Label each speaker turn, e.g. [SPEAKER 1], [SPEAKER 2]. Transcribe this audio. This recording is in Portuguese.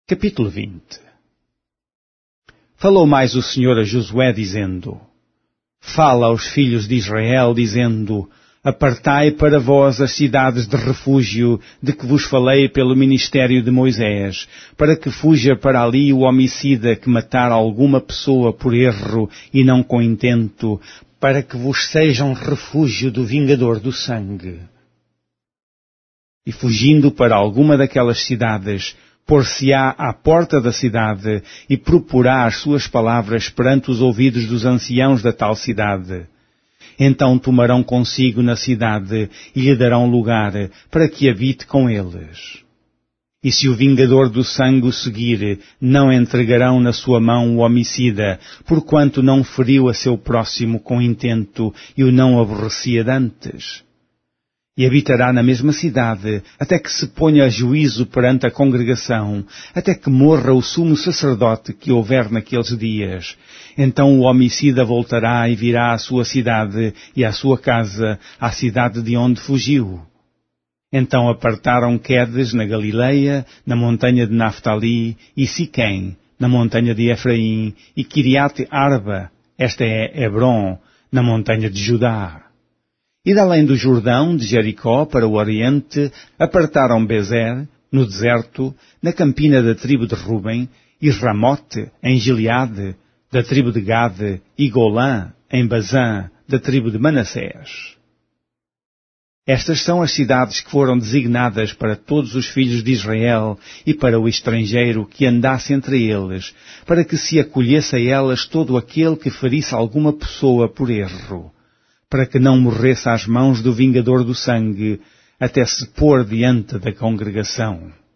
[SPEAKER 1] Capítulo 20. Falou mais o Senhor a Josué, dizendo: Fala aos filhos de Israel, dizendo: Apartai para vós as cidades de refúgio de que vos falei pelo ministério de Moisés, para que fuja para ali o homicida que matar alguma pessoa por erro e não com intento, para que vos sejam refúgio do vingador do sangue. E fugindo para alguma daquelas cidades, pôr-se-á à porta da cidade e proporá as suas palavras perante os ouvidos dos anciãos da tal cidade. Então tomarão consigo na cidade e lhe darão lugar para que habite com eles. E se o vingador do sangue o seguir, não entregarão na sua mão o homicida, porquanto não feriu a seu próximo com intento e o não aborrecia dantes. E habitará na mesma cidade, até que se ponha a juízo perante a congregação, até que morra o sumo sacerdote que houver naqueles dias. Então o homicida voltará e virá à sua cidade e à sua casa, à cidade de onde fugiu. Então apartaram Quedes na Galileia, na montanha de Naftali, e Siquém, na montanha de Efraim, e Quiriate Arba, esta é Hebron, na montanha de Judá. E de além do Jordão, de Jericó, para o oriente, apartaram Bezer, no deserto, na campina da tribo de Ruben, e Ramote, em Gileade, da tribo de Gade, e Golã, em Bazã, da tribo de Manassés. Estas são as cidades que foram designadas para todos os filhos de Israel e para o estrangeiro que andasse entre eles, para que se acolhesse a elas todo aquele que ferisse alguma pessoa por erro, para que não morresse às mãos do vingador do sangue, até se pôr diante da congregação.